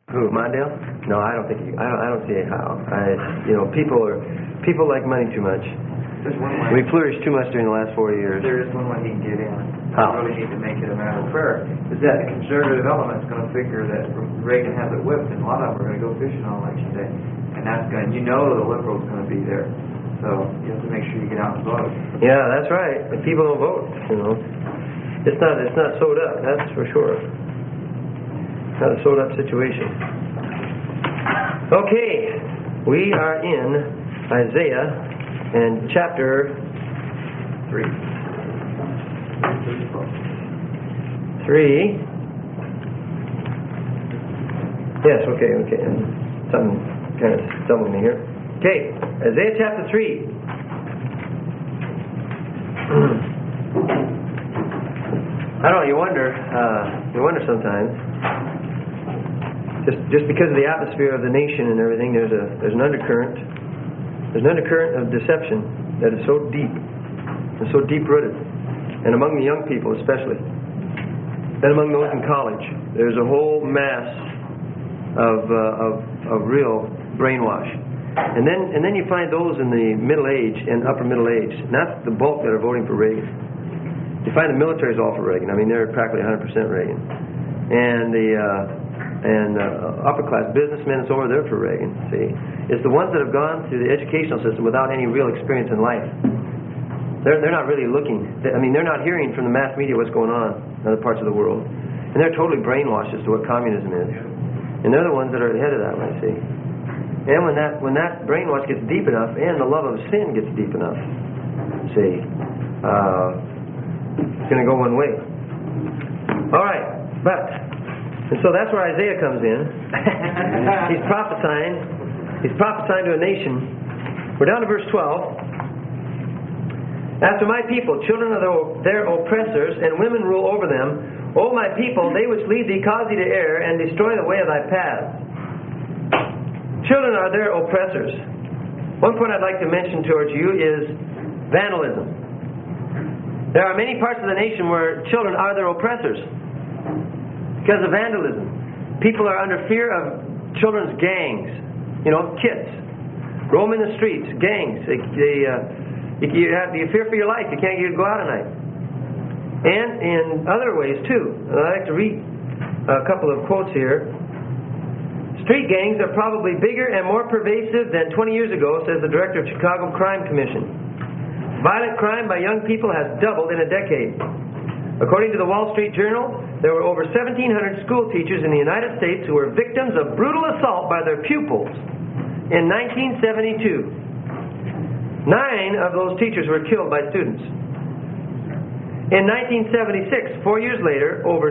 Who, Mondale? No, I don't think I don't see how. People like money too much. We flourished too much during the last 4 years. There is one way he can get in. How? We really need to make it a matter of prayer. Is that the conservative element's going to figure that Reagan has it whipped, and a lot of them are going to go fishing on election day, and that's going. The liberals going to be there, so you have to make sure you get out and vote. Yeah, that's right. If people don't vote, it's not sewed up. That's for sure. Not a sewed up situation. Okay, we are in Isaiah. And chapter 3. 3. Yes, okay. Something kind of stumbled me here. Okay, Isaiah chapter 3. I don't know, you wonder sometimes. Just because of the atmosphere of the nation and everything, there's an undercurrent. There's an undercurrent of deception that is so deep and so deep-rooted, and among the young people especially, and among those in college. There's a whole mass of real brainwash, and then you find those in the middle age and upper middle age, and that's the bulk that are voting for Reagan. You find the military's all for Reagan. I mean, they're practically 100% Reagan, and upper class businessmen and so on, they're for Reagan. See. It's the ones that have gone through the educational system without any real experience in life. They're not really looking. They're not hearing from the mass media what's going on in other parts of the world. And they're totally brainwashed as to what communism is. And they're the ones that are ahead of that one, see. And when that brainwash gets deep enough and the love of sin gets deep enough, see, it's going to go one way. All right, and so that's where Isaiah comes in. He's prophesying to a nation. We're down to verse 12. After my people, children are their oppressors, and women rule over them. O my people, they which lead thee cause thee to err, and destroy the way of thy paths. Children are their oppressors. One point I'd like to mention towards you is vandalism. There are many parts of the nation where children are their oppressors because of vandalism. People are under fear of children's gangs. Kids roaming the streets, gangs. You fear for your life. You can't go out at night. And in other ways too. I'd like to read a couple of quotes here. Street gangs are probably bigger and more pervasive than 20 years ago, says the director of Chicago Crime Commission. Violent crime by young people has doubled in a decade. According to the Wall Street Journal, there were over 1,700 school teachers in the United States who were victims of brutal assault by their pupils in 1972. 9 of those teachers were killed by students. In 1976, 4 years later, over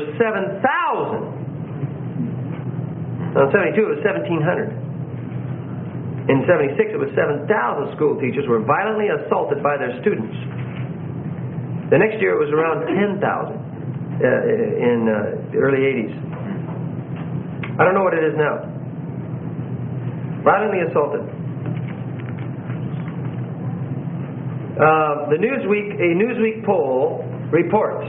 7,000. In 72, it was 1,700. In 76, it was 7,000 school teachers were violently assaulted by their students. The next year, it was around 10,000 in the early 80s. I don't know what it is now. Violently assaulted. A Newsweek poll reports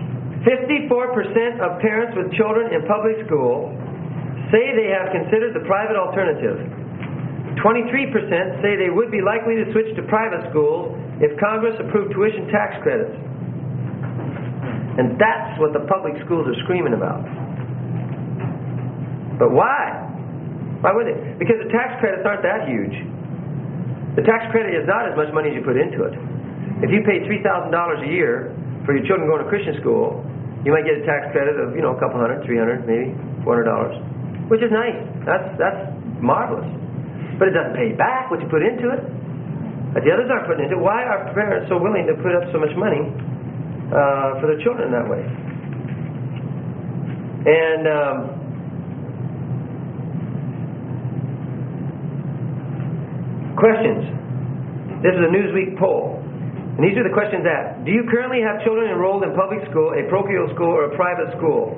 54% of parents with children in public school say they have considered the private alternative. 23% say they would be likely to switch to private schools if Congress approved tuition tax credits. And that's what the public schools are screaming about. But why? Why would they? Because the tax credits aren't that huge. The tax credit is not as much money as you put into it. If you pay $3,000 a year for your children going to Christian school, you might get a tax credit of, a couple $100, $300, maybe $400, which is nice. That's marvelous. But it doesn't pay back what you put into it. But the others aren't putting into it. Why are parents so willing to put up so much money for their children in that way? And questions. This is a Newsweek poll. And these are the questions asked. Do you currently have children enrolled in public school, a parochial school, or a private school?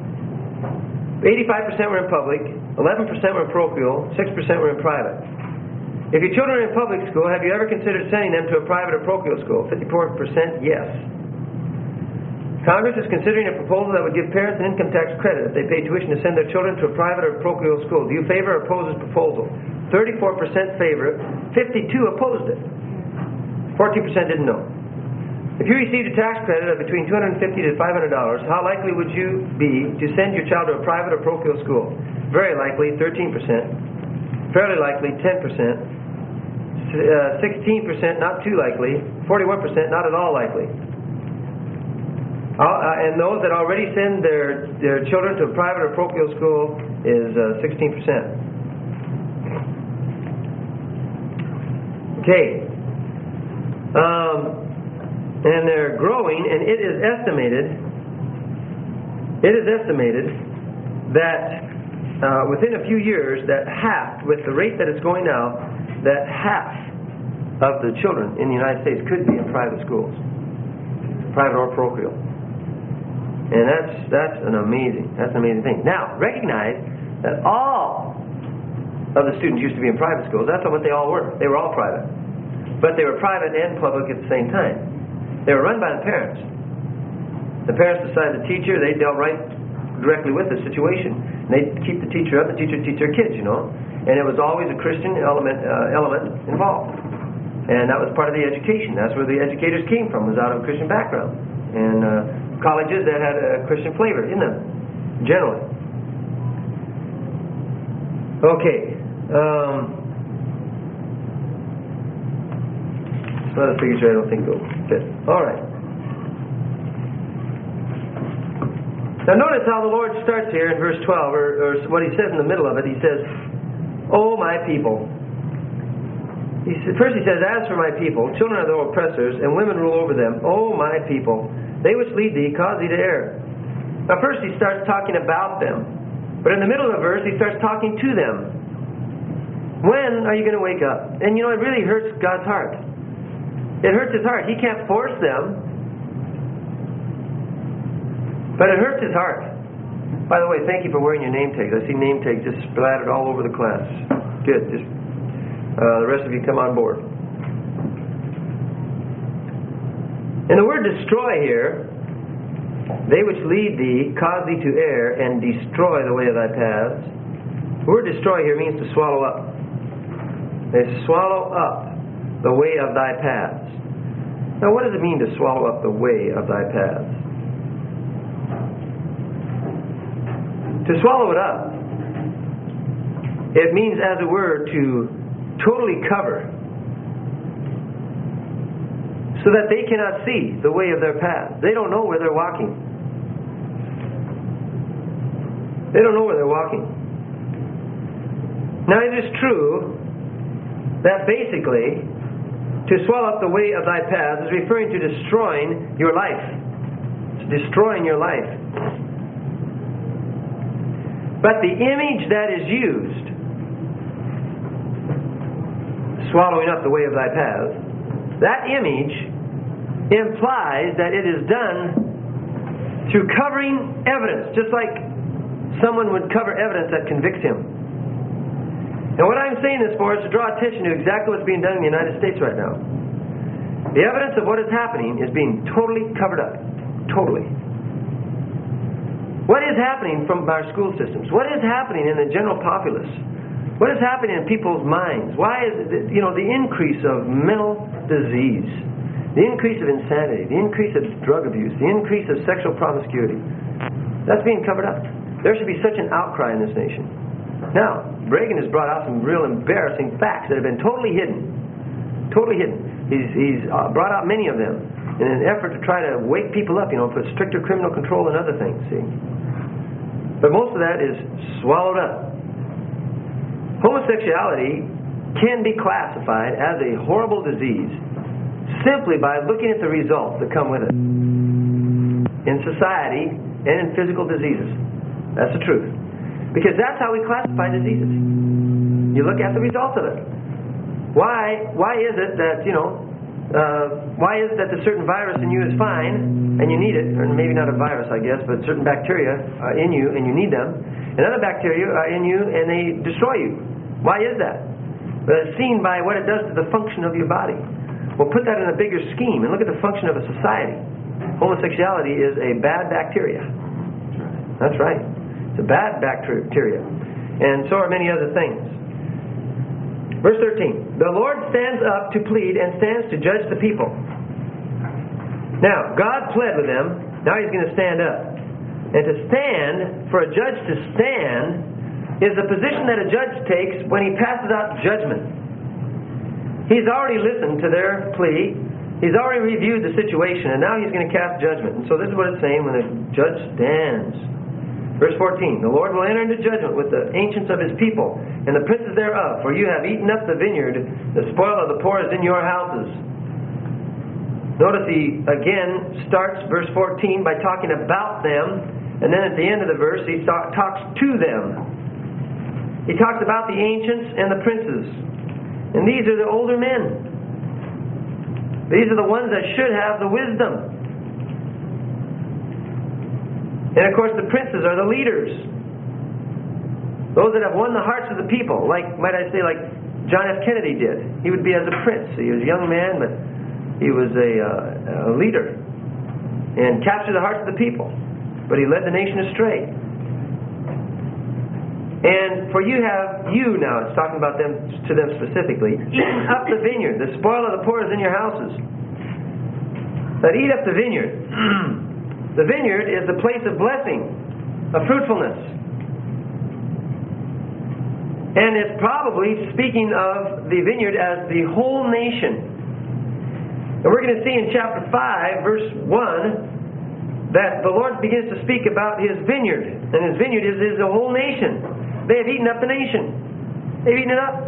85% were in public, 11% were in parochial, 6% were in private. If your children are in public school, have you ever considered sending them to a private or parochial school? 54% yes. Congress is considering a proposal that would give parents an income tax credit if they pay tuition to send their children to a private or parochial school. Do you favor or oppose this proposal? 34% favor it, 52 opposed it. 14% didn't know. If you received a tax credit of between $250 to $500, how likely would you be to send your child to a private or parochial school? Very likely, 13%. Fairly likely, 10%. 16% not too likely. 41% not at all likely. And those that already send their children to a private or parochial school is 16%. Okay. And they're growing, and it is estimated that within a few years, that half, with the rate that it's going now, that half of the children in the United States could be in private schools, private or parochial. And that's an amazing thing. Now, recognize that all of the students used to be in private schools. That's what they all were. They were all private. But they were private and public at the same time. They were run by the parents. The parents decided the teacher, they dealt right directly with the situation. They'd keep the teacher up, the teacher would teach their kids, you know. And it was always a Christian element involved. And that was part of the education. That's where the educators came from, was out of a Christian background. And colleges that had a Christian flavor in them, generally. Okay. Some other figures here I don't think go fit. All right. Now notice how the Lord starts here in verse 12, or what He says in the middle of it. He says, "O my people." First He says, "As for my people, children are their oppressors, and women rule over them. O my people, they which lead thee cause thee to err." Now first He starts talking about them. But in the middle of the verse, He starts talking to them. When are you going to wake up? And you know, it really hurts God's heart. It hurts His heart. He can't force them. But it hurts His heart. By the way, thank you for wearing your name tags. I see name tags just splattered all over the class. Good. Just the rest of you come on board. And the word destroy here, they which lead thee cause thee to err and destroy the way of thy paths. The word destroy here means to swallow up. They swallow up the way of thy paths. Now what does it mean to swallow up the way of thy paths? To swallow it up, it means, as it were, to totally cover, so that they cannot see the way of their path. They don't know where they're walking. They don't know where they're walking. Now it is true that basically to swallow up the way of thy path is referring to destroying your life. It's destroying your life. But the image that is used, swallowing up the way of thy path, that image implies that it is done through covering evidence, just like someone would cover evidence that convicts him. And what I'm saying this for is to draw attention to exactly what's being done in the United States right now. The evidence of what is happening is being totally covered up. Totally. What is happening from our school systems? What is happening in the general populace? What is happening in people's minds? Why is it, the increase of mental disease, the increase of insanity, the increase of drug abuse, the increase of sexual promiscuity? That's being covered up. There should be such an outcry in this nation. Now, Reagan has brought out some real embarrassing facts that have been totally hidden. Totally hidden. He's brought out many of them in an effort to try to wake people up, put stricter criminal control and other things, see? But most of that is swallowed up. Homosexuality can be classified as a horrible disease simply by looking at the results that come with it in society and in physical diseases. That's the truth. Because that's how we classify diseases. You look at the results of it. Why is it that, why is it that the certain virus in you is fine and you need it, or maybe not a virus, I guess, but certain bacteria are in you and you need them, and other bacteria are in you and they destroy you? Why is that? Well, it's seen by what it does to the function of your body. Well, put that in a bigger scheme and look at the function of a society. Homosexuality is a bad bacteria. That's right. It's a bad bacteria. And so are many other things. Verse 13. The Lord stands up to plead and stands to judge the people. Now, God pled with them. Now He's going to stand up. And to stand, for a judge to stand, is the position that a judge takes when he passes out judgment. He's already listened to their plea. He's already reviewed the situation, and now He's going to cast judgment. And so this is what it's saying when the judge stands. Verse 14, the Lord will enter into judgment with the ancients of His people, and the princes thereof, for you have eaten up the vineyard, the spoil of the poor is in your houses. Notice He again starts verse 14 by talking about them, and then at the end of the verse He talks to them. He talks about the ancients and the princes. And these are the older men. These are the ones that should have the wisdom. And of course the princes are the leaders. Those that have won the hearts of the people. Like, might I say, like John F. Kennedy did. He would be as a prince. He was a young man, but he was a leader. And captured the hearts of the people. But he led the nation astray. And for you now, it's talking about them to them specifically, eat up the vineyard. The spoil of the poor is in your houses. But eat up the vineyard. The vineyard is the place of blessing, of fruitfulness. And it's probably speaking of the vineyard as the whole nation. And we're going to see in chapter 5, verse 1, that the Lord begins to speak about His vineyard. And His vineyard is the whole nation. They have eaten up the nation. They've eaten it up.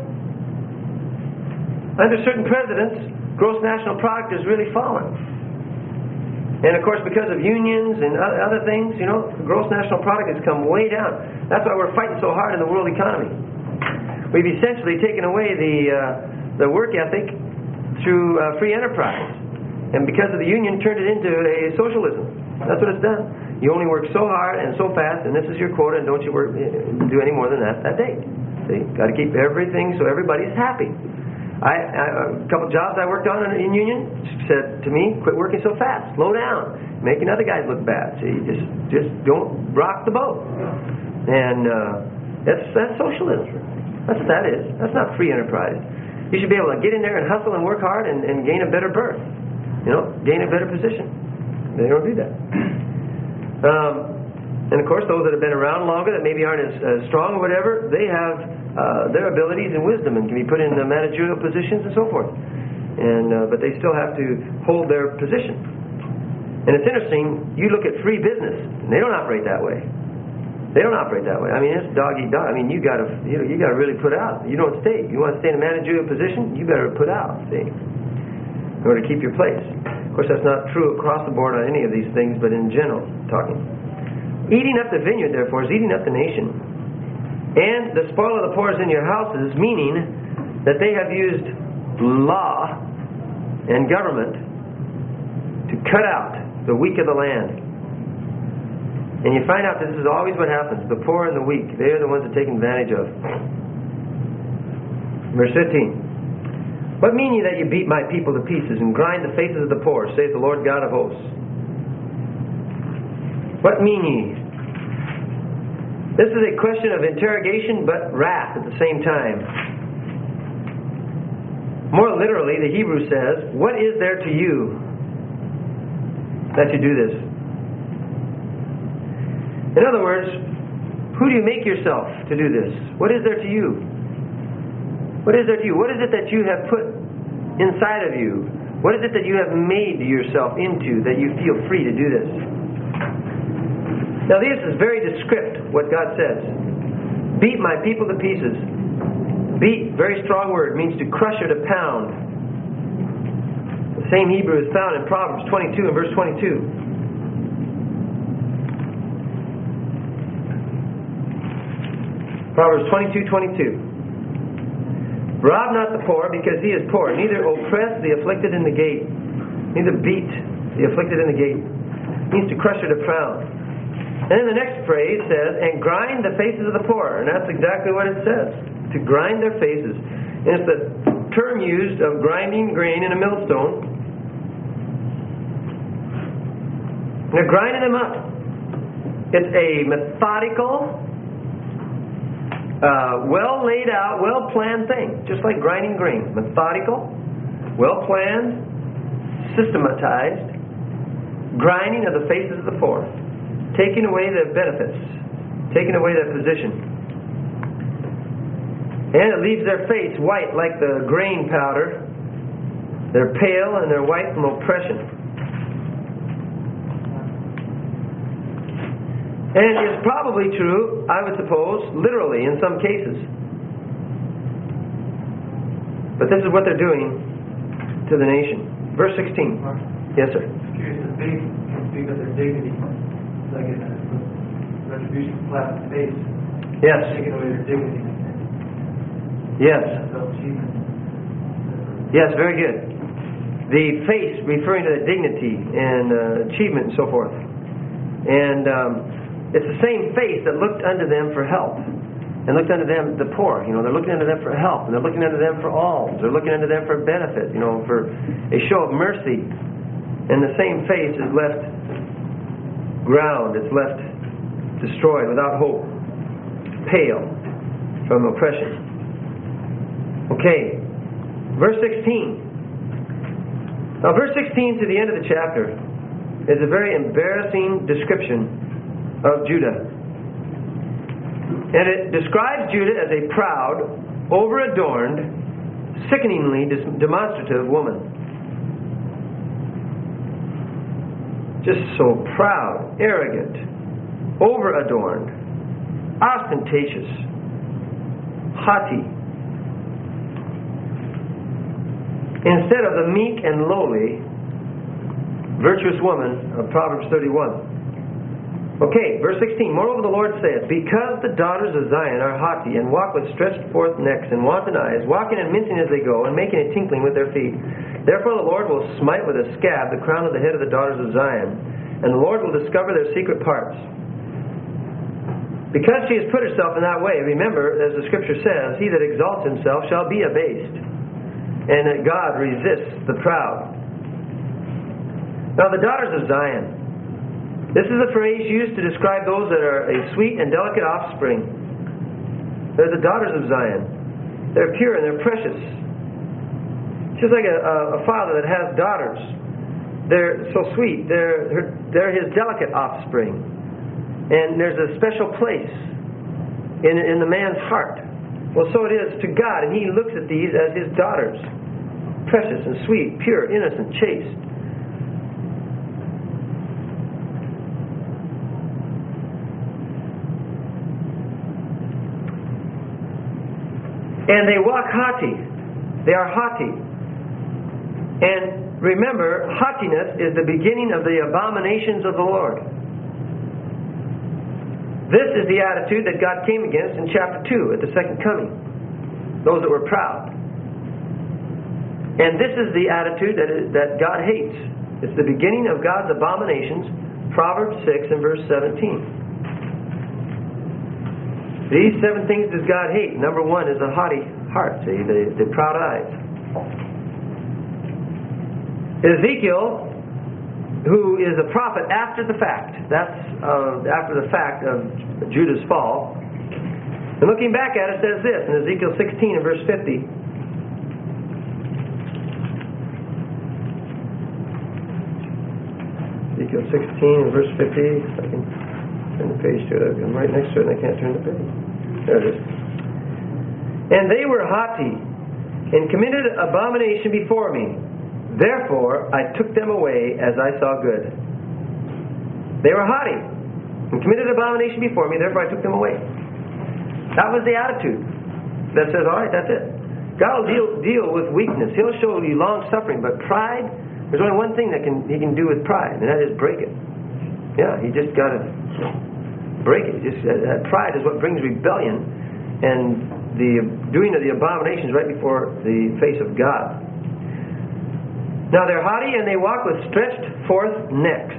Under certain presidents, gross national product has really fallen. And of course, because of unions and other things, the gross national product has come way down. That's why we're fighting so hard in the world economy. We've essentially taken away the work ethic through free enterprise. And because of the union, turned it into a socialism. That's what it's done. You only work so hard and so fast, and this is your quota, and don't you do any more than that day. See, got to keep everything so everybody's happy. A couple jobs I worked on in union said to me, quit working so fast, slow down, making other guys look bad. See, just don't rock the boat. And that's socialism. That's what that is. That's not free enterprise. You should be able to get in there and hustle and work hard and gain a better berth. Gain a better position. They don't do that. And of course, those that have been around longer, that maybe aren't as strong or whatever, they have their abilities and wisdom and can be put in managerial positions and so forth. But they still have to hold their position. And it's interesting, you look at free business, and they don't operate that way. They don't operate that way. I mean, it's dog eat dog. I mean, you got to really put out. You don't stay. You want to stay in a managerial position, you better put out, see, in order to keep your place. Of course, that's not true across the board on any of these things, but in general, talking. Eating up the vineyard, therefore, is eating up the nation. And the spoil of the poor is in your houses, meaning that they have used law and government to cut out the weak of the land. And you find out that this is always what happens. The poor and the weak, they are the ones that are taken advantage of. Verse 15. What mean ye that you beat my people to pieces and grind the faces of the poor, saith the Lord God of hosts? What mean ye? This is a question of interrogation, but wrath at the same time. More literally, the Hebrew says, what is there to you that you do this? In other words, who do you make yourself to do this? What is there to you? What is there to you? What is it that you have put inside of you? What is it that you have made yourself into that you feel free to do this? Now this is very descriptive, what God says. Beat my people to pieces. Beat, very strong word, means to crush or to pound. The same Hebrew is found in Proverbs 22 and verse 22. Proverbs 22:22. Rob not the poor, because he is poor, neither oppress the afflicted in the gate. Neither beat the afflicted in the gate. It means to crush or to pound. And then the next phrase says, and grind the faces of the poor. And that's exactly what it says. To grind their faces. And it's the term used of grinding grain in a millstone. They're grinding them up. It's a methodical, well laid out, well planned thing. Just like grinding grain. Methodical, well planned, systematized grinding of the faces of the poor. Taking away their benefits. Taking away their position. And it leaves their face white like the grain powder. They're pale and they're white from oppression. And it's probably true, I would suppose, literally in some cases. But this is what they're doing to the nation. Verse 16. Yes, sir. Curious, the faith can speak of their dignity. Like in retribution flat in the face. Yes. Taking away their dignity. Yes. Self-achievement. Yes, very good. The face referring to the dignity and achievement and so forth. And it's the same face that looked unto them for help. And looked unto them, the poor. They're looking unto them for help. And they're looking unto them for alms. They're looking unto them for benefit. For a show of mercy. And the same face is left ground. It's left destroyed without hope. Pale from oppression. Okay. Verse 16. Now, verse 16 to the end of the chapter is a very embarrassing description of Judah. And it describes Judah as a proud, over-adorned, sickeningly demonstrative woman. Just so proud, arrogant, over-adorned, ostentatious, haughty. Instead of the meek and lowly, virtuous woman of Proverbs 31. Okay, verse 16. Moreover, the Lord saith, because the daughters of Zion are haughty, and walk with stretched forth necks and wanton eyes, walking and mincing as they go, and making a tinkling with their feet. Therefore the Lord will smite with a scab the crown of the head of the daughters of Zion, and the Lord will discover their secret parts. Because she has put herself in that way, remember, as the Scripture says, he that exalts himself shall be abased, and that God resists the proud. Now the daughters of Zion. This is a phrase used to describe those that are a sweet and delicate offspring. They're the daughters of Zion. They're pure and they're precious. Just like a father that has daughters. They're so sweet. They're his delicate offspring. And there's a special place in the man's heart. Well, so it is to God, and he looks at these as his daughters. Precious and sweet, pure, innocent, chaste. And they walk haughty. They are haughty. And remember, haughtiness is the beginning of the abominations of the Lord. This is the attitude that God came against in chapter 2 at the second coming. Those that were proud. And this is the attitude that God hates. It's the beginning of God's abominations. Proverbs 6 and verse 17. These 7 things does God hate. Number 1 is a haughty heart. See, the proud eyes. Ezekiel, who is a prophet after the fact. That's after the fact of Judah's fall. And looking back at it, says this in Ezekiel 16 and verse 50. Ezekiel 16 and verse 50. If I can turn the page to it. I'm right next to it and I can't turn the page. There it is. And they were haughty and committed abomination before me. Therefore I took them away as I saw good. They were haughty and committed abomination before me. Therefore I took them away. That was the attitude that says, all right, that's it. God will deal with weakness. He'll show you long suffering. But pride, there's only one thing that he can do with pride, and that is break it. Yeah, he just got to break it. Pride is what brings rebellion and the doing of the abominations right before the face of God. Now they're haughty and they walk with stretched forth necks.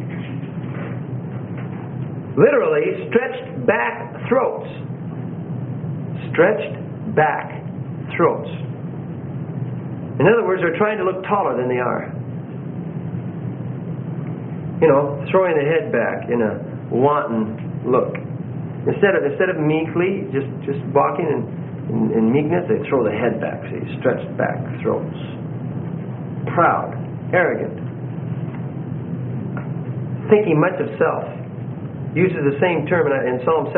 Literally, stretched back throats. Stretched back throats. In other words, they're trying to look taller than they are. throwing the head back in a wanton look. Instead of meekly, just walking in meekness, they throw the head back. See, stretched back throats. Proud, arrogant, thinking much of self. Uses the same term in Psalm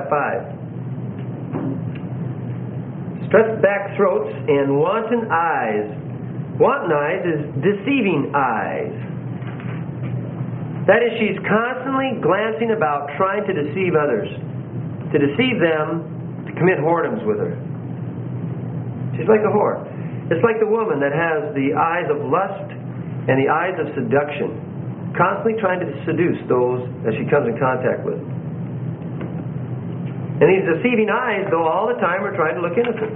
75:5. Stretched back throats and wanton eyes. Wanton eyes is deceiving eyes. That is, she's constantly glancing about, trying to deceive others, to deceive them, to commit whoredoms with her. She's like a whore. It's like the woman that has the eyes of lust and the eyes of seduction, constantly trying to seduce those that she comes in contact with. And these deceiving eyes, though, all the time are trying to look innocent.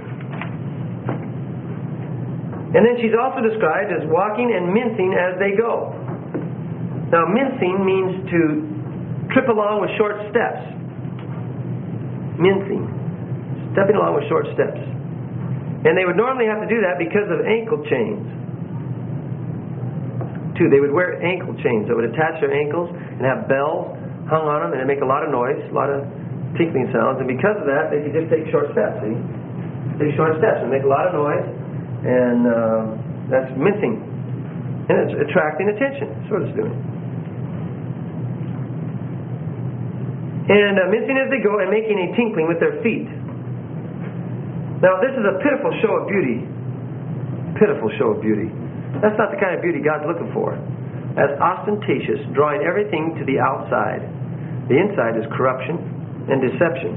And then she's also described as walking and mincing as they go. Now, mincing means to trip along with short steps. Mincing. Stepping along with short steps. And they would normally have to do that because of ankle chains. Too, they would wear ankle chains that would attach their ankles and have bells hung on them, and they make a lot of noise, a lot of tinkling sounds. And because of that, they could just take short steps. See? Take short steps and make a lot of noise, and that's mincing. And it's attracting attention. That's what it's doing. And mincing as they go and making a tinkling with their feet. Now, this is a pitiful show of beauty. Pitiful show of beauty. That's not the kind of beauty God's looking for. As ostentatious, drawing everything to the outside. The inside is corruption and deception.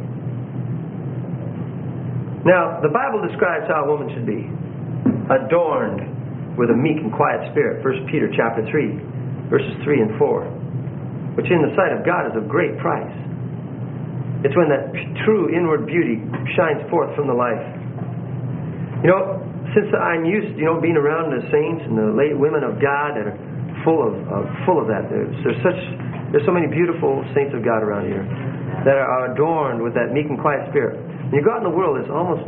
Now, the Bible describes how a woman should be. Adorned with a meek and quiet spirit. 1 Peter chapter 3, verses 3 and 4. Which in the sight of God is of great price. It's when that true inward beauty shines forth from the life. Since I'm used, being around the saints and the late women of God that are full of that. There's so many beautiful saints of God around here that are adorned with that meek and quiet spirit. When you go out in the world, it's almost,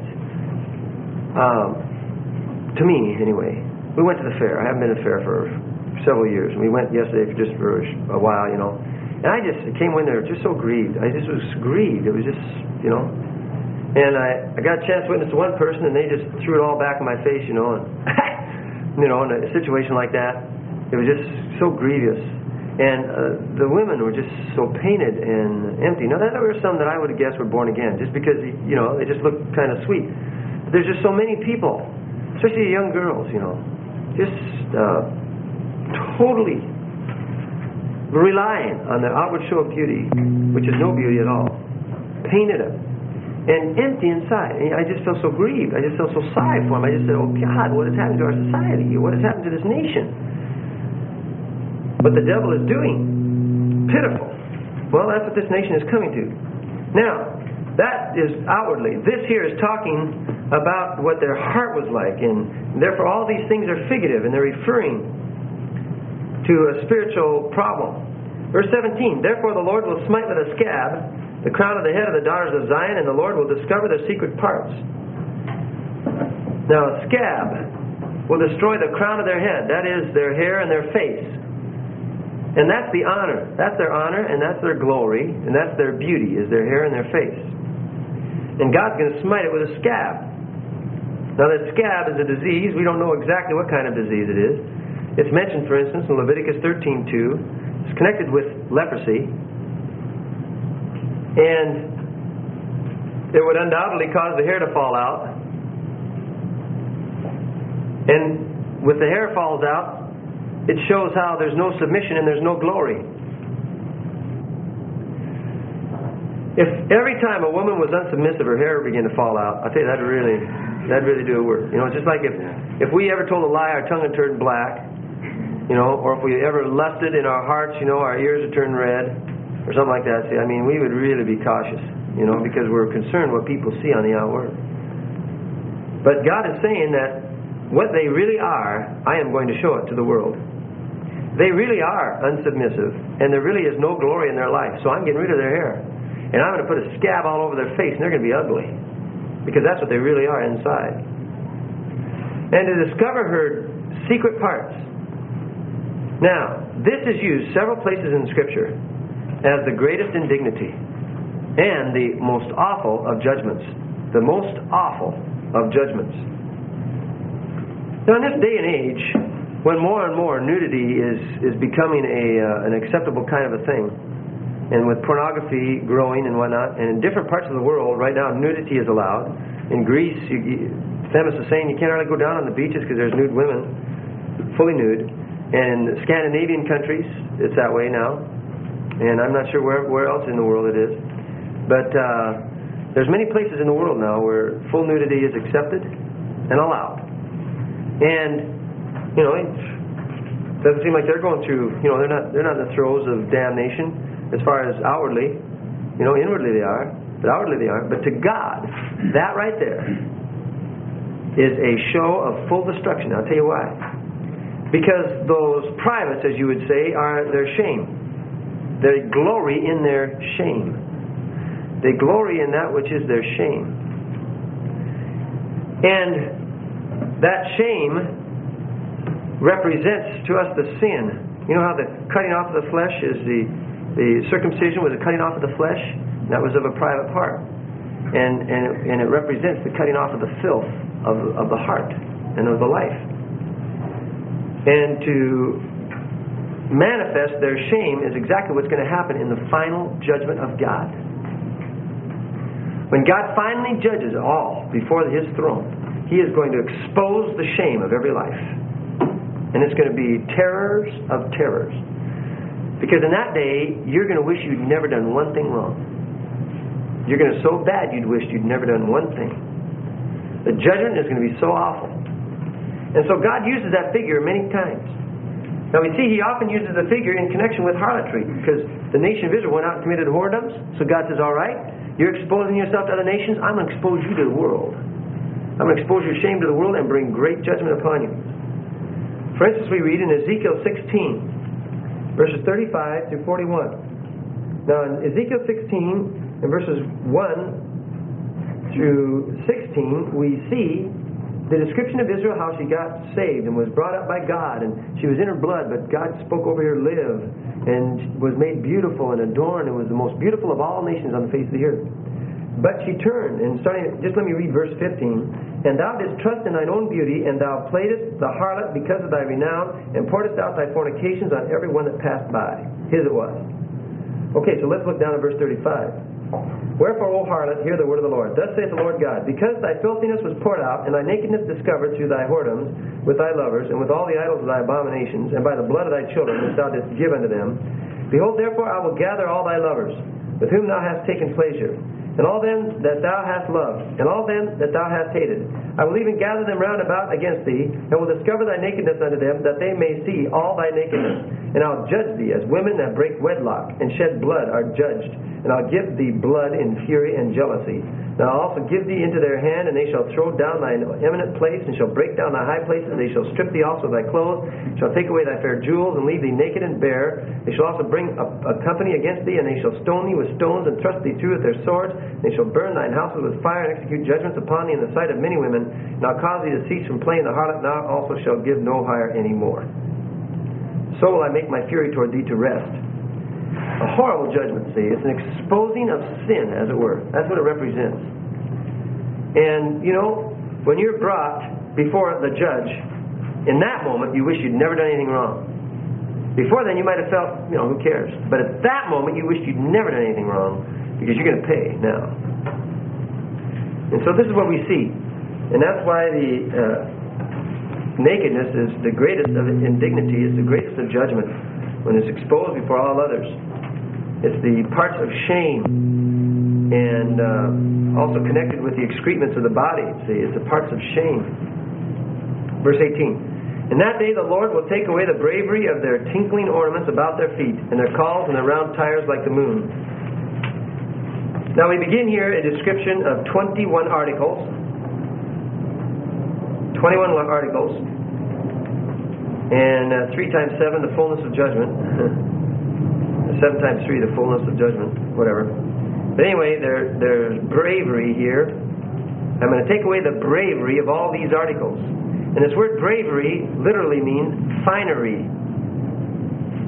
to me anyway. We went to the fair. I haven't been to the fair for several years. We went yesterday just for a while, And I just came in there just so grieved. I just was grieved. It was just, And I got a chance to witness to one person, and they just threw it all back in my face, and in a situation like that, it was just so grievous. And the women were just so painted and empty. Now, there were some that I would have guessed were born again, just because, they just looked kind of sweet. But there's just so many people, especially young girls, just totally relying on the outward show of beauty, which is no beauty at all. Painted up. And empty inside. And I just felt so grieved. I just felt so sorry for them. I just said, oh God, what has happened to our society? What has happened to this nation? What the devil is doing. Pitiful. Well, that's what this nation is coming to. Now, that is outwardly. This here is talking about what their heart was like. And therefore all these things are figurative, and they're referring to a spiritual problem. Verse 17, therefore the Lord will smite with a scab the crown of the head of the daughters of Zion, and the Lord will discover their secret parts. Now, a scab will destroy the crown of their head. That is, their hair and their face. And that's the honor. That's their honor, and that's their glory, and that's their beauty, is their hair and their face. And God's going to smite it with a scab. Now, that scab is a disease. We don't know exactly what kind of disease it is. It's mentioned, for instance, in Leviticus 13:2. It's connected with leprosy. And it would undoubtedly cause the hair to fall out. And with the hair falls out, it shows how there's no submission and there's no glory. If every time a woman was unsubmissive, her hair began to fall out, I tell you, that'd really do a work. It's just like if we ever told a lie, our tongue would turn black. Or if we ever lusted in our hearts, our ears would turn red. Or something like that. See, we would really be cautious, because we're concerned what people see on the outward. But God is saying that what they really are, I am going to show it to the world. They really are unsubmissive, and there really is no glory in their life. So I'm getting rid of their hair. And I'm going to put a scab all over their face, and they're going to be ugly. Because that's what they really are inside. And to discover her secret parts. Now, this is used several places in Scripture as the greatest indignity and the most awful of judgments. The most awful of judgments. Now, in this day and age, when more and more nudity is becoming an acceptable kind of a thing, and with pornography growing and whatnot, and in different parts of the world right now nudity is allowed. In Greece, Themis is saying you can't hardly go down on the beaches because there's nude women, fully nude. And in Scandinavian countries, it's that way now. And I'm not sure where else in the world it is. But there's many places in the world now where full nudity is accepted and allowed. And, it doesn't seem like they're going through, they're not in the throes of damnation as far as outwardly. Inwardly they are, but outwardly they aren't. But to God, that right there is a show of full destruction. I'll tell you why. Because those privates, as you would say, are their shame. They glory in their shame. They glory in that which is their shame. And that shame represents to us the sin. You know how the cutting off of the flesh is the circumcision was a cutting off of the flesh? That was of a private part. And it represents the cutting off of the filth of the heart and of the life. And to manifest their shame is exactly what's going to happen in the final judgment of God. When God finally judges all before His throne, He is going to expose the shame of every life. And it's going to be terrors of terrors. Because in that day, you're going to wish you'd never done one thing wrong. You're going to so bad you'd wish you'd never done one thing. The judgment is going to be so awful. And so God uses that figure many times. Now we see He often uses the figure in connection with harlotry, because the nation of Israel went out and committed whoredoms. So God says, all right, you're exposing yourself to other nations, I'm going to expose you to the world. I'm going to expose your shame to the world and bring great judgment upon you. For instance, we read in Ezekiel 16, verses 35 through 41. Now in Ezekiel 16, in verses 1 through 16, we see the description of Israel, how she got saved and was brought up by God, and she was in her blood, but God spoke over her live, and was made beautiful and adorned, and was the most beautiful of all nations on the face of the earth. But she turned, and just let me read verse 15. And thou didst trust in thine own beauty, and thou playedst the harlot because of thy renown, and pouredst out thy fornications on every one that passed by. His it was. Okay, so let's look down at verse 35. Wherefore, O harlot, hear the word of the Lord. Thus saith the Lord God, because thy filthiness was poured out, and thy nakedness discovered through thy whoredoms with thy lovers, and with all the idols of thy abominations, and by the blood of thy children which thou didst give unto them, behold, therefore I will gather all thy lovers, with whom thou hast taken pleasure, and all them that thou hast loved, and all them that thou hast hated. I will even gather them round about against thee, and will discover thy nakedness unto them, that they may see all thy nakedness. And I'll judge thee as women that break wedlock, and shed blood are judged. And I'll give thee blood in fury and jealousy. And I'll also give thee into their hand, and they shall throw down thine eminent place, and shall break down thy high places. They shall strip thee also of thy clothes, shall take away thy fair jewels, and leave thee naked and bare. They shall also bring a company against thee, and they shall stone thee with stones, and thrust thee through with their swords. They shall burn thine houses with fire, and execute judgments upon thee in the sight of many women. And I'll cause thee to cease from playing the harlot, and thou also shalt give no hire any more. So will I make my fury toward thee to rest. A horrible judgment, see. It's an exposing of sin, as it were. That's what it represents. And, when you're brought before the judge, in that moment you wish you'd never done anything wrong. Before then you might have felt, who cares? But at that moment you wish you'd never done anything wrong, because you're going to pay now. And so this is what we see. And that's why the nakedness is the greatest of indignity, is the greatest of judgment, when it's exposed before all others. It's the parts of shame, and also connected with the excrements of the body. See, it's the parts of shame. Verse 18. In that day the Lord will take away the bravery of their tinkling ornaments about their feet, and their calls and their round tires like the moon. Now we begin here a description of 21 articles. 21 articles. And 3 times 7, the fullness of judgment. 7 times 3, the fullness of judgment. Whatever. But anyway, there's bravery here. I'm going to take away the bravery of all these articles. And this word bravery literally means finery.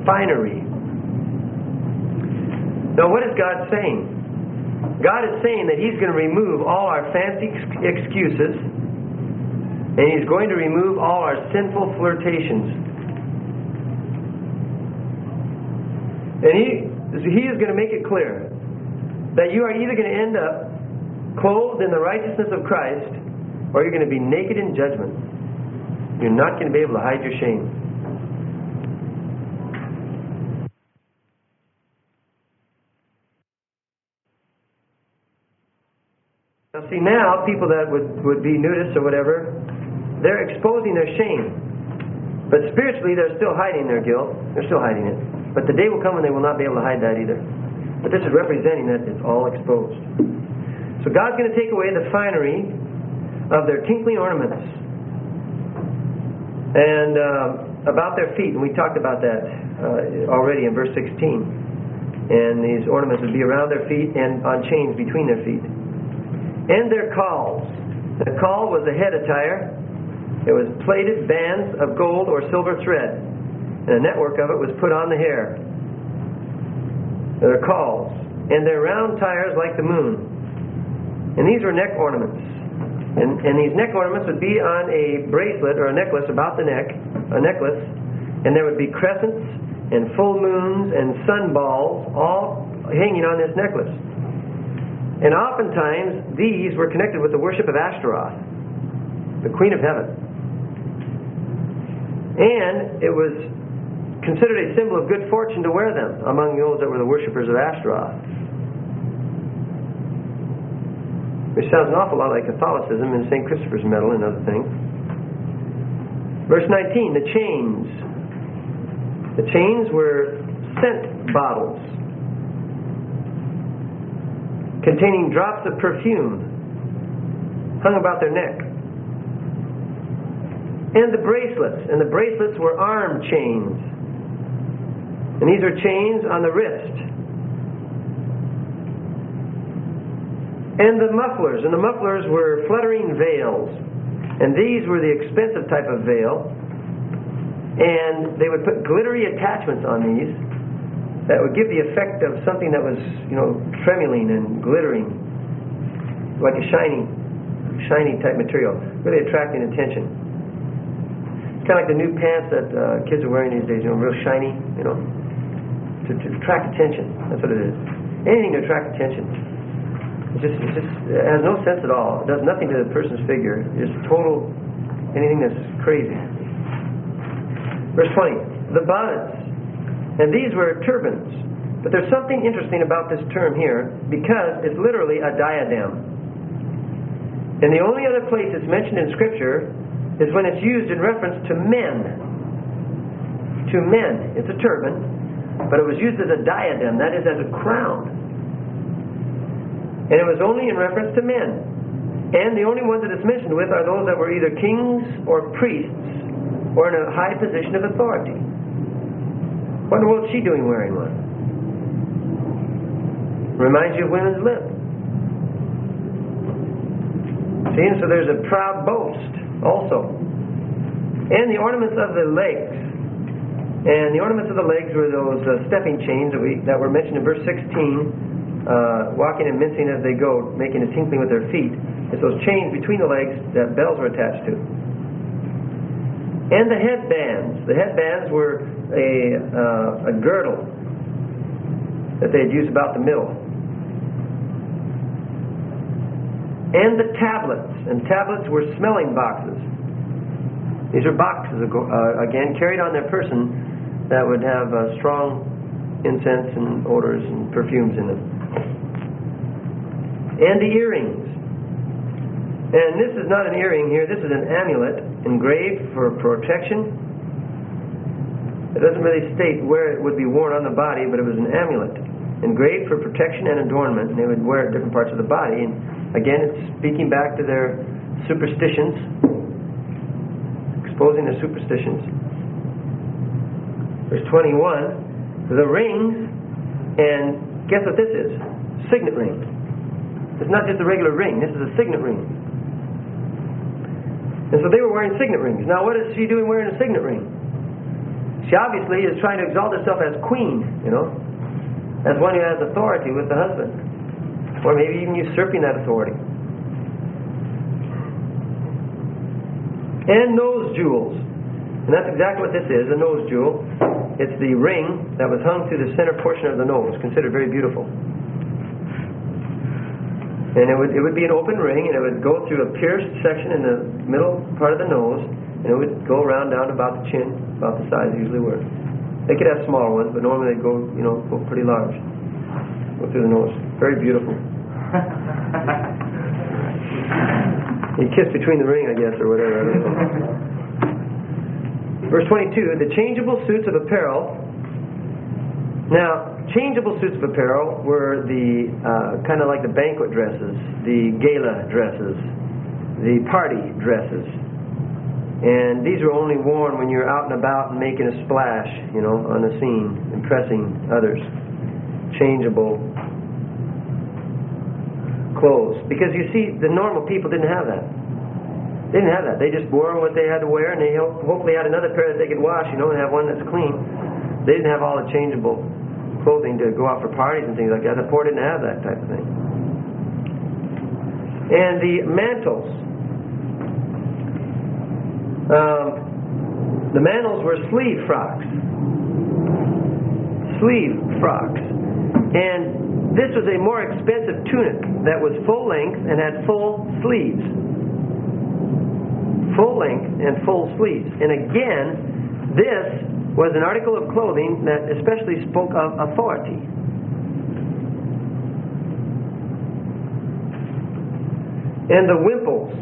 finery. Now, what is God saying? God is saying that He's going to remove all our fancy excuses, and He's going to remove all our sinful flirtations. And He is going to make it clear that you are either going to end up clothed in the righteousness of Christ, or you're going to be naked in judgment. You're not going to be able to hide your shame. Now see, now people that would be nudists or whatever, they're exposing their shame. But spiritually, they're still hiding their guilt. They're still hiding it. But the day will come when they will not be able to hide that either. But this is representing that it's all exposed. So God's going to take away the finery of their tinkling ornaments. And about their feet, and we talked about that already in verse 16. And these ornaments would be around their feet and on chains between their feet. And their cauls. The caul was a head attire. It was plaited bands of gold or silver thread. And a network of it was put on the hair. Their cauls. And their round tires like the moon. And these were neck ornaments. And these neck ornaments would be on a bracelet or a necklace about the neck. A necklace. And there would be crescents and full moons and sun balls all hanging on this necklace. And oftentimes, these were connected with the worship of Ashtaroth, the Queen of Heaven. And it was considered a symbol of good fortune to wear them among those that were the worshippers of Ashtaroth. Which sounds an awful lot like Catholicism and St. Christopher's medal and other things. Verse 19, the chains. The chains were scent bottles containing drops of perfume hung about their neck. And the bracelets were arm chains. And these are chains on the wrist. And the mufflers were fluttering veils. And these were the expensive type of veil. And they would put glittery attachments on these that would give the effect of something that was, tremuling and glittering, like a shiny type material, really attracting attention. It's kind of like the new pants that kids are wearing these days, real shiny, to attract attention. That's what it is. Anything to attract attention. It has no sense at all. It does nothing to the person's figure. It's total, anything that's crazy. Verse 20, the bonnets. And these were turbans. But there's something interesting about this term here, because it's literally a diadem. And the only other place it's mentioned in Scripture is when it's used in reference to men. To men. It's a turban, but it was used as a diadem, that is, as a crown. And it was only in reference to men. And the only ones that it's mentioned with are those that were either kings or priests or in a high position of authority. What in the world is she doing wearing one? Reminds you of women's lip. See, and so there's a proud boast also. And the ornaments of the legs. And the ornaments of the legs were those stepping chains that were mentioned in verse 16, walking and mincing as they go, making a tinkling with their feet. It's those chains between the legs that bells were attached to. And the headbands. The headbands were a girdle that they had used about the middle. And the tablets. And tablets were smelling boxes. These are boxes, again, carried on their person that would have strong incense and odors and perfumes in them. And the earrings. And this is not an earring here. This is an amulet engraved for protection. It doesn't really state where it would be worn on the body, but it was an amulet engraved for protection and adornment, and they would wear it at different parts of the body. And again, it's speaking back to their superstitions, exposing their superstitions. Verse 21, the rings, and guess what this is? Signet ring. It's not just a regular ring. This is a signet ring. And so they were wearing signet rings. Now, what is she doing wearing a signet ring? She obviously is trying to exalt herself as queen, as one who has authority with the husband. Or maybe even usurping that authority. And nose jewels. And that's exactly what this is, a nose jewel. It's the ring that was hung through the center portion of the nose, considered very beautiful. And it would be an open ring, and it would go through a pierced section in the middle part of the nose, and it would go around down to about the chin, about the size they usually were. They could have smaller ones, but normally they'd go pretty large. Go through the nose. Very beautiful. You kiss between the ring, I guess, or whatever. I don't know. Verse 22, the changeable suits of apparel. Now, changeable suits of apparel were the kind of like the banquet dresses, the gala dresses, the party dresses. And these were only worn when you're out and about and making a splash, on the scene, impressing others. Changeable clothes. Because you see, the normal people didn't have that. They didn't have that. They just wore what they had to wear, and they hopefully had another pair that they could wash, and have one that's clean. They didn't have all the changeable clothing to go out for parties and things like that. The poor didn't have that type of thing. And the mantles. The mantles were sleeve frocks. Sleeve frocks. And this was a more expensive tunic that was full length and had full sleeves. Full length and full sleeves. And again, this was an article of clothing that especially spoke of authority. And the wimples.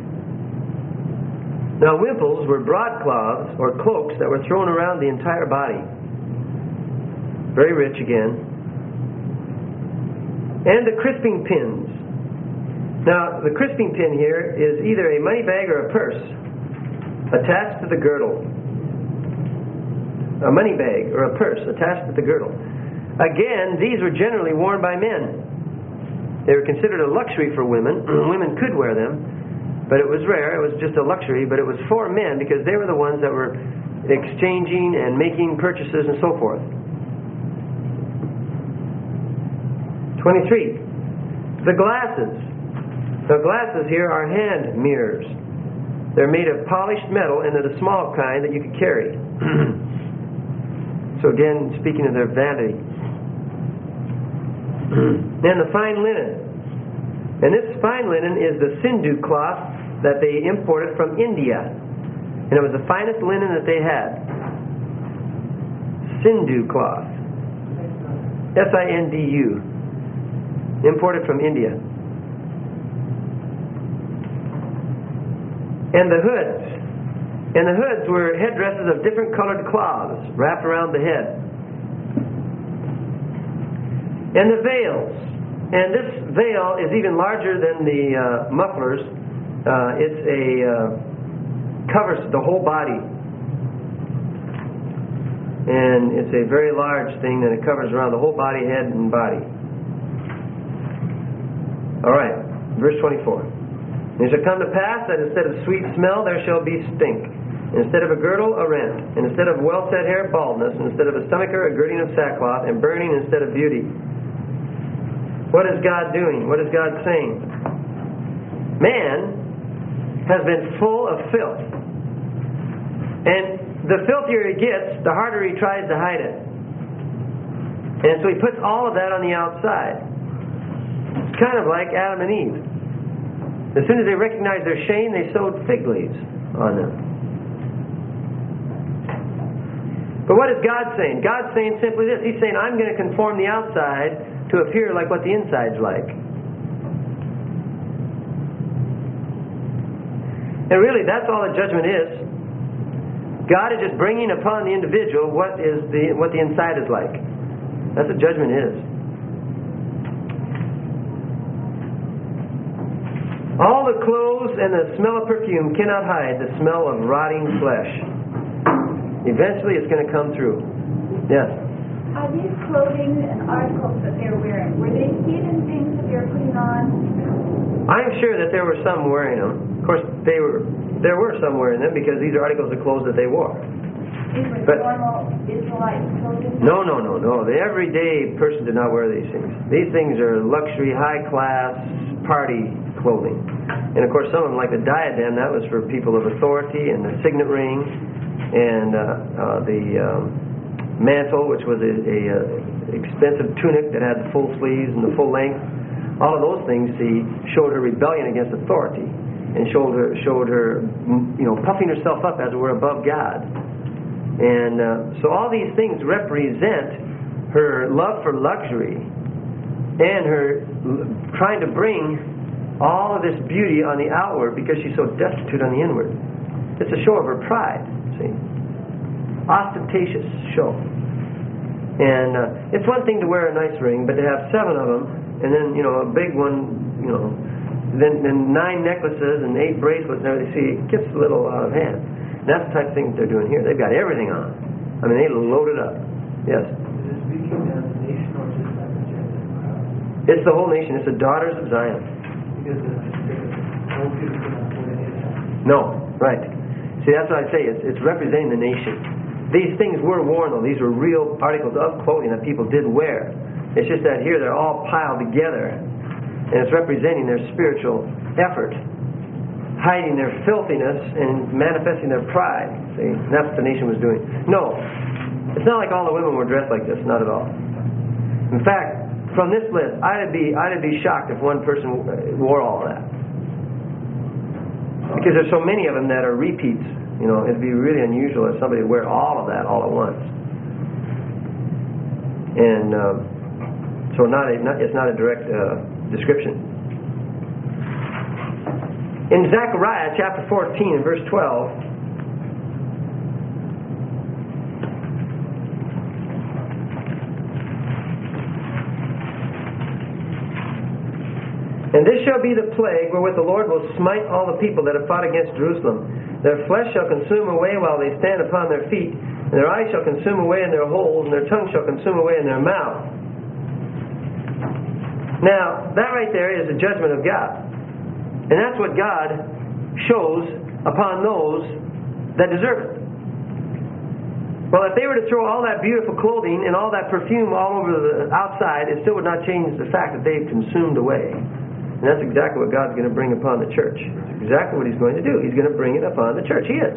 Now, wimples were broadcloths or cloaks that were thrown around the entire body. Very rich again. And the crisping pins. Now, the crisping pin here is either a money bag or a purse attached to the girdle. A money bag or a purse attached to the girdle. Again, these were generally worn by men. They were considered a luxury for women. Women could wear them, but it was rare. It was just a luxury, but it was for men because they were the ones that were exchanging and making purchases and so forth. 23. The glasses. The glasses here are hand mirrors. They're made of polished metal, and they're the small kind that you could carry. So again, speaking of their vanity. And the fine linen. And this fine linen is the Sindhu cloth that they imported from India. And it was the finest linen that they had. Sindhu cloth. Sindu. Imported from India. And the hoods. And the hoods were headdresses of different colored cloths wrapped around the head. And the veils. And this veil is even larger than the mufflers. Covers the whole body. And it's a very large thing that it covers around the whole body, head, and body. Alright, verse 24. And it shall come to pass that instead of sweet smell there shall be stink. Instead of a girdle, a rent. And instead of well-set hair, baldness. And instead of a stomacher, a girding of sackcloth. And burning instead of beauty. What is God doing? What is God saying? Man has been full of filth. And the filthier he gets, the harder he tries to hide it. And so he puts all of that on the outside. It's kind of like Adam and Eve. As soon as they recognized their shame, they sewed fig leaves on them. But what is God saying? God's saying simply this. He's saying, I'm going to conform the outside to appear like what the inside's like. And really, that's all the judgment is. God is just bringing upon the individual what the inside is like. That's what judgment is. All the clothes and the smell of perfume cannot hide the smell of rotting flesh. Eventually it's going to come through. Yes? Are these clothing and articles that they're wearing, were they heathen things that they were putting on? I'm sure that there were some wearing them. Of course, there were some wearing them because these are articles of clothes that they wore. These were But- normal Israelite clothing? No. The everyday person did not wear these things. These things are luxury, high-class, party clothing. And, of course, some of them, like the diadem, that was for people of authority, and the signet ring, and the mantle, which was a expensive tunic that had the full sleeves and the full length. All of those things, see, showed her rebellion against authority, and showed her, puffing herself up, as it were, above God. And so all these things represent her love for luxury and her trying to bring all of this beauty on the outward because she's so destitute on the inward. It's a show of her pride, see. Ostentatious show. And it's one thing to wear a nice ring, but to have 7 of them, and then, a big one, then 9 necklaces and 8 bracelets and everything, see, it gets a little out of hand. And that's the type of thing that they're doing here. They've got everything on. I mean, they load it up. Yes? Is it speaking as a nation or just as a Gentile crowd? It's the whole nation. It's the daughters of Zion. Because most people cannot afford any of that. No, right. See, that's what I say. It's representing the nation. These things were worn, though. These were real articles of clothing that people did wear. It's just that here they're all piled together, and it's representing their spiritual effort, hiding their filthiness and manifesting their pride. See, and that's what the nation was doing. No, it's not like all the women were dressed like this. Not at all. In fact, from this list, I'd be shocked if one person wore all of that, because there's so many of them that are repeats. It'd be really unusual if somebody would wear all of that all at once. And so it's not a direct description. In Zechariah chapter 14 and verse 12, and this shall be the plague wherewith the Lord will smite all the people that have fought against Jerusalem. Their flesh shall consume away while they stand upon their feet, and their eyes shall consume away in their holes, and their tongue shall consume away in their mouth. Now, that right there is the judgment of God. And that's what God shows upon those that deserve it. Well, if they were to throw all that beautiful clothing and all that perfume all over the outside, it still would not change the fact that they've consumed away. And that's exactly what God's going to bring upon the church. That's exactly what He's going to do. He's going to bring it upon the church. He is.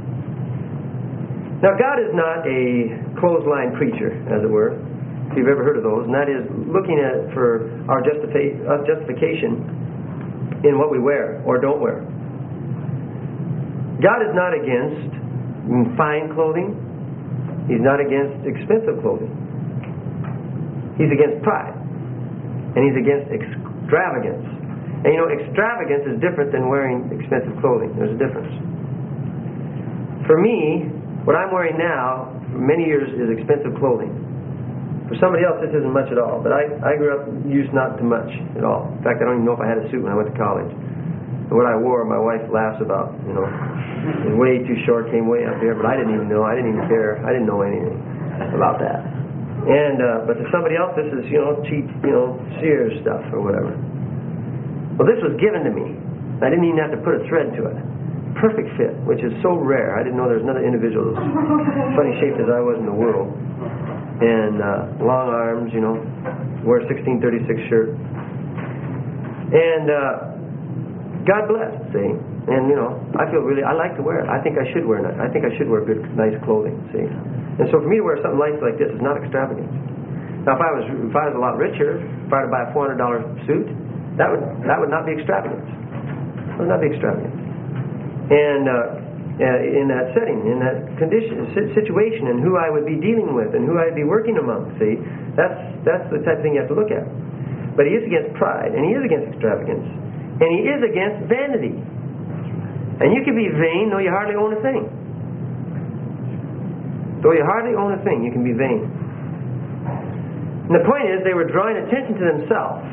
Now, God is not a clothesline preacher, as it were, if you've ever heard of those, and that is looking at it for our justification in what we wear or don't wear. God is not against fine clothing. He's not against expensive clothing. He's against pride. And He's against extravagance. And extravagance is different than wearing expensive clothing. There's a difference. For me, what I'm wearing now, for many years, is expensive clothing. For somebody else, this isn't much at all. But I grew up used not to much at all. In fact, I don't even know if I had a suit when I went to college. And what I wore, my wife laughs about. It was way too short, came way up here. But I didn't even know. I didn't even care. I didn't know anything about that. And but to somebody else, this is cheap, Sears stuff or whatever. Well, this was given to me. I didn't even have to put a thread to it. Perfect fit, which is so rare. I didn't know there was another individual as funny shaped as I was in the world. And long arms, wear a 1636 shirt. And God bless, see. And, I feel I like to wear it. I think I should wear it. I think I should wear good, nice clothing, see. And so for me to wear something nice like this is not extravagant. Now, if I was a lot richer, if I were to buy a $400 suit, that would not be extravagant. It would not be extravagant. And in that setting, in that condition, situation, and who I would be dealing with, and who I'd be working among. See, that's the type of thing you have to look at. But He is against pride, and He is against extravagance, and He is against vanity. And you can be vain though you hardly own a thing. Though you hardly own a thing, you can be vain. And the point is, they were drawing attention to themselves,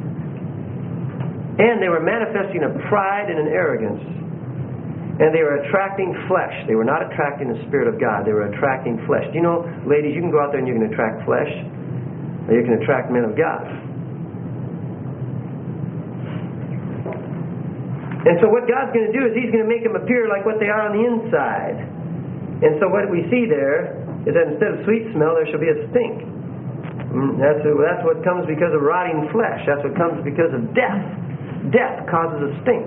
and they were manifesting a pride and an arrogance. And they were attracting flesh. They were not attracting the Spirit of God. They were attracting flesh. Do you know, ladies, you can go out there and you can attract flesh, or you can attract men of God. And so what God's going to do is He's going to make them appear like what they are on the inside. And so what we see there is that instead of sweet smell, there shall be a stink. That's what comes because of rotting flesh. That's what comes because of death. Death causes a stink.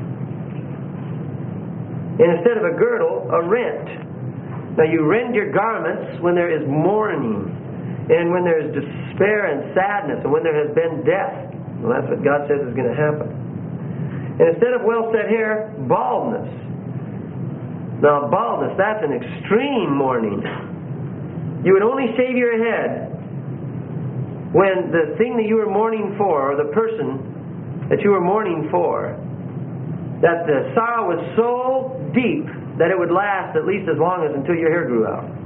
And instead of a girdle, a rent. Now you rend your garments when there is mourning, and when there is despair and sadness, and when there has been death. Well, that's what God says is going to happen. And instead of well-set hair, baldness. Now baldness, that's an extreme mourning. You would only shave your head when the thing that you were mourning for, or the person that you were mourning for, that the sorrow was so deep that it would last at least as long as until your hair grew out.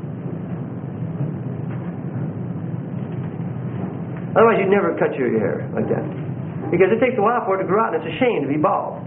Otherwise you'd never cut your hair like that. Because it takes a while for it to grow out, and it's a shame to be bald.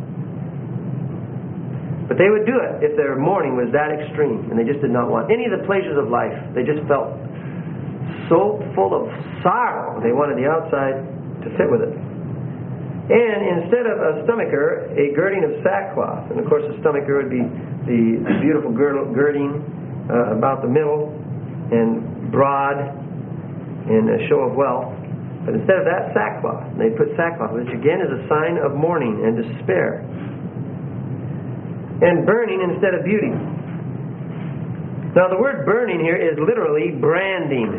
But they would do it if their mourning was that extreme, and they just did not want any of the pleasures of life. They just felt so full of sorrow, they wanted the outside to fit with it. And instead of a stomacher, a girding of sackcloth. And of course the stomacher would be the beautiful girding about the middle and broad and a show of wealth. But instead of that, sackcloth. And they put sackcloth, which again is a sign of mourning and despair. And burning instead of beauty. Now the word burning here is literally branding.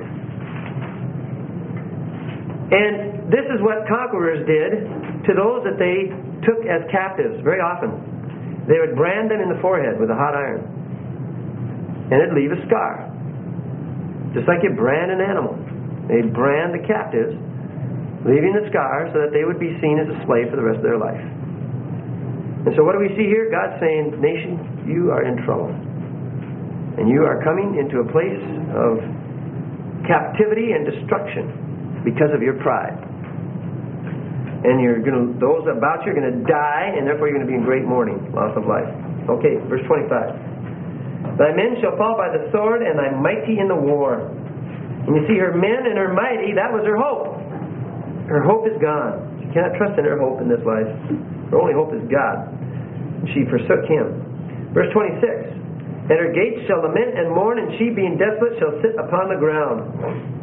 And this is what conquerors did to those that they took as captives very often. They would brand them in the forehead with a hot iron. And it'd leave a scar. Just like you brand an animal. They'd brand the captives, leaving the scar so that they would be seen as a slave for the rest of their life. And so what do we see here? God's saying, nation, you are in trouble. And you are coming into a place of captivity and destruction because of your pride. And those about you are going to die, and therefore you're going to be in great mourning, loss of life. Okay, verse 25. Thy men shall fall by the sword, and thy mighty in the war. And you see, her men and her mighty, that was her hope. Her hope is gone. She cannot trust in her hope in this life. Her only hope is God. She forsook Him. Verse 26. And her gates shall lament and mourn, and she, being desolate, shall sit upon the ground.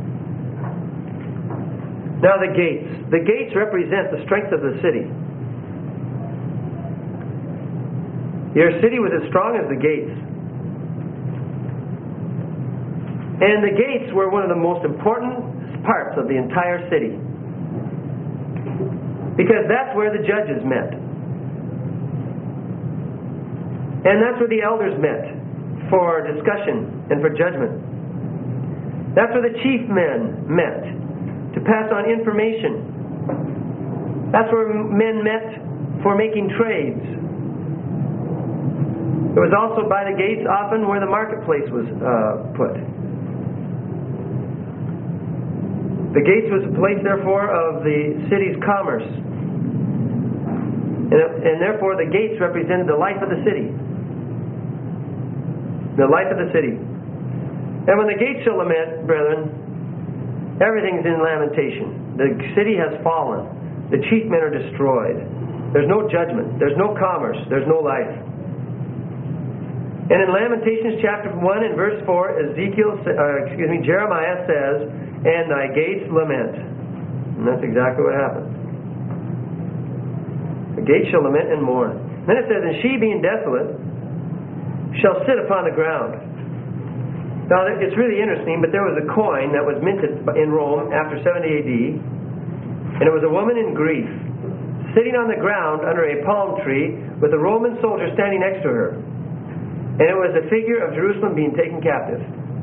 Now the gates. The gates represent the strength of the city. Your city was as strong as the gates. And the gates were one of the most important parts of the entire city. Because that's where the judges met. And that's where the elders met for discussion and for judgment. That's where the chief men met to pass on information. That's where men met for making trades. It was also by the gates often where the marketplace was put. The gates was a place, therefore, of the city's commerce. And therefore, the gates represented the life of the city. The life of the city. And when the gates shall lament, brethren, everything's in lamentation. The city has fallen. The chief men are destroyed. There's no judgment. There's no commerce. There's no life. And in Lamentations chapter 1 and verse 4, Jeremiah says, and thy gates lament. And that's exactly what happened. The gates shall lament and mourn. Then it says, and she being desolate shall sit upon the ground. Now it's really interesting, but there was a coin that was minted in Rome after 70 AD, and it was a woman in grief, sitting on the ground under a palm tree with a Roman soldier standing next to her. And it was a figure of Jerusalem being taken captive.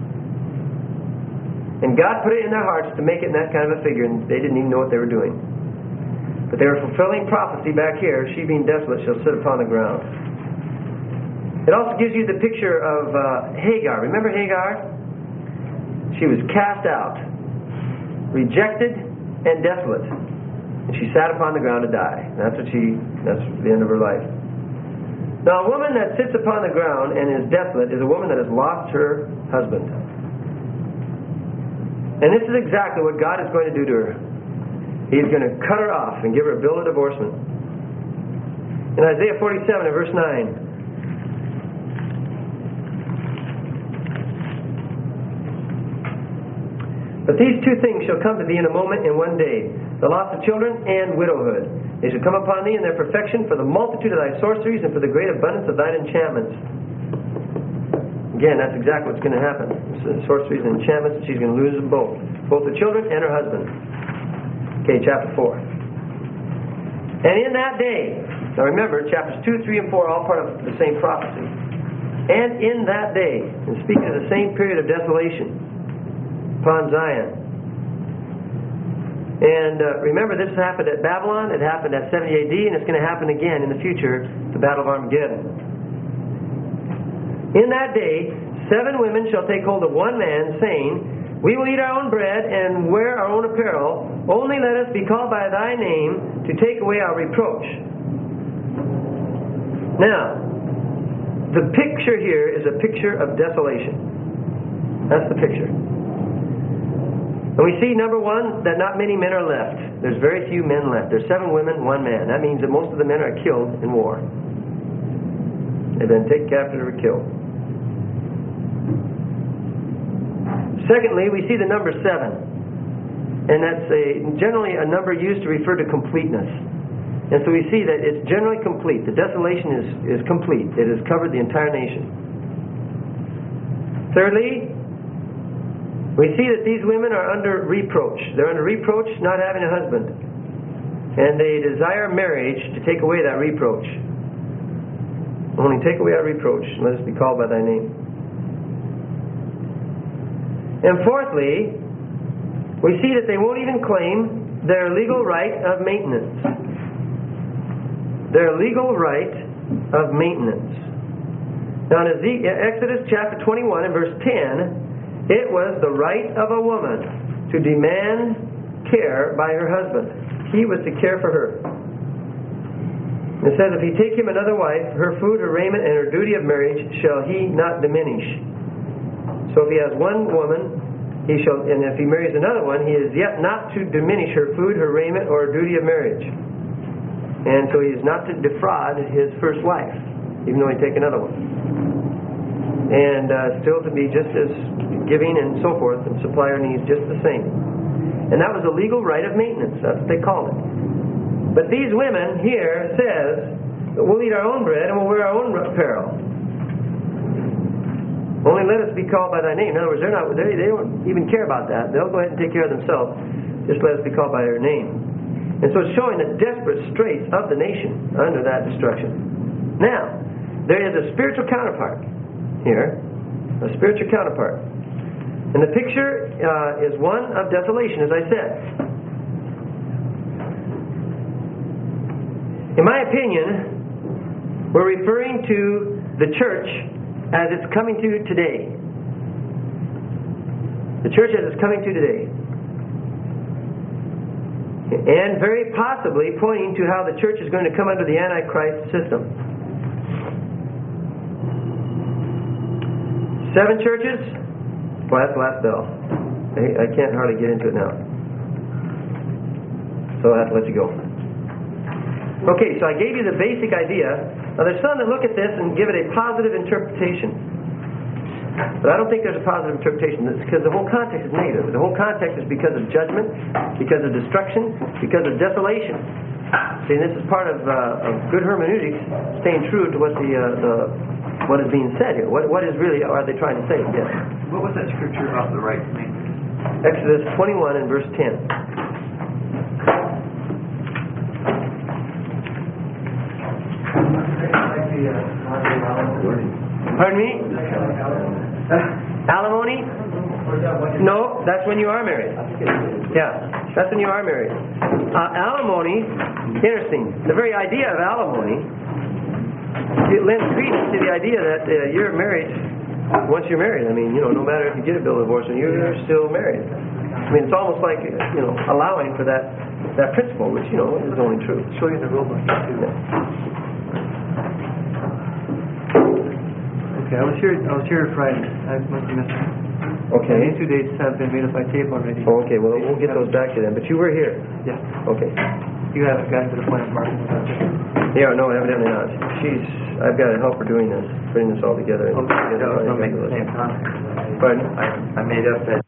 And God put it in their hearts to make it in that kind of a figure, and they didn't even know what they were doing. But they were fulfilling prophecy back here, she being desolate shall sit upon the ground. It also gives you the picture of Hagar. Remember Hagar? She was cast out, rejected, and desolate. And she sat upon the ground to die. That's the end of her life. Now, a woman that sits upon the ground and is desolate is a woman that has lost her husband. And this is exactly what God is going to do to her. He's going to cut her off and give her a bill of divorcement. In Isaiah 47 and verse 9, But these two things shall come to thee in a moment, in one day, the loss of children and widowhood. They shall come upon thee in their perfection for the multitude of thy sorceries and for the great abundance of thine enchantments. Again, that's exactly what's going to happen. Sorceries and enchantments, she's going to lose them both. Both the children and her husband. Okay, chapter 4. And in that day, now remember, chapters 2, 3, and 4 are all part of the same prophecy. And in that day, and speaking of the same period of desolation upon Zion. And remember, this happened at Babylon, it happened at 70 AD, and it's going to happen again in the future, the Battle of Armageddon. In that day, 7 women shall take hold of one man, saying, We will eat our own bread and wear our own apparel. Only let us be called by thy name to take away our reproach. Now, the picture here is a picture of desolation. That's the picture. And we see, number one, that not many men are left. There's very few men left. There's 7 women, 1 man. That means that most of the men are killed in war. They've been taken captive or killed. Secondly, we see the number 7. And that's generally a number used to refer to completeness. And so we see that it's generally complete. The desolation is complete. It has covered the entire nation. Thirdly, we see that these women are under reproach. They're under reproach not having a husband. And they desire marriage to take away that reproach. Only take away our reproach and let us be called by thy name. And fourthly, we see that they won't even claim their legal right of maintenance. Their legal right of maintenance. Now in Exodus chapter 21 and verse 10, it was the right of a woman to demand care by her husband. He was to care for her. It says, if he take him another wife, her food, her raiment, and her duty of marriage shall he not diminish. So if he has one woman, he shall, and if he marries another one, he is yet not to diminish her food, her raiment, or her duty of marriage. And so he is not to defraud his first wife, even though he take another one. And still to be just as giving and so forth, and supply her needs just the same. And that was a legal right of maintenance. That's what they called it. But these women here says, we'll eat our own bread and we'll wear our own apparel. Only let us be called by thy name. In other words, they don't even care about that. They'll go ahead and take care of themselves. Just let us be called by their name. And so it's showing the desperate straits of the nation under that destruction. Now, there is a spiritual counterpart here. A spiritual counterpart. And the picture is one of desolation, as I said. In my opinion, we're referring to the church as it's coming to today. The church as it's coming to today. And very possibly pointing to how the church is going to come under the Antichrist system. 7 churches? Well, that's the last bell. I can't hardly get into it now. So I have to let you go. Okay, so I gave you the basic idea. Now there's some that look at this and give it a positive interpretation. But I don't think there's a positive interpretation. It's because the whole context is negative. The whole context is because of judgment, because of destruction, because of desolation. See, and this is part of good hermeneutics, staying true to what what is being said here. What is really are they trying to say? Yes. What was that scripture about the right thing? Exodus 21 and verse 10. Pardon me? Alimony? No, that's when you are married. Yeah, that's when you are married. Alimony, interesting. The very idea of alimony, it lends credence to the idea that you're married once you're married. I mean, no matter if you get a bill of divorce, and you're still married. I mean, it's almost like, allowing for that principle, which, is only true. Show you the robot too. Okay, I was here Friday. I must be missing. Okay. These 2 dates have been made up by tape already. Oh, okay, well, we'll get those back to them. But you were here. Yeah. Okay. You haven't gotten to the point of marking without it. Yeah, no, evidently not. I've got to help her doing this, putting this all together. Okay, that was not making the same context. Pardon? I made up that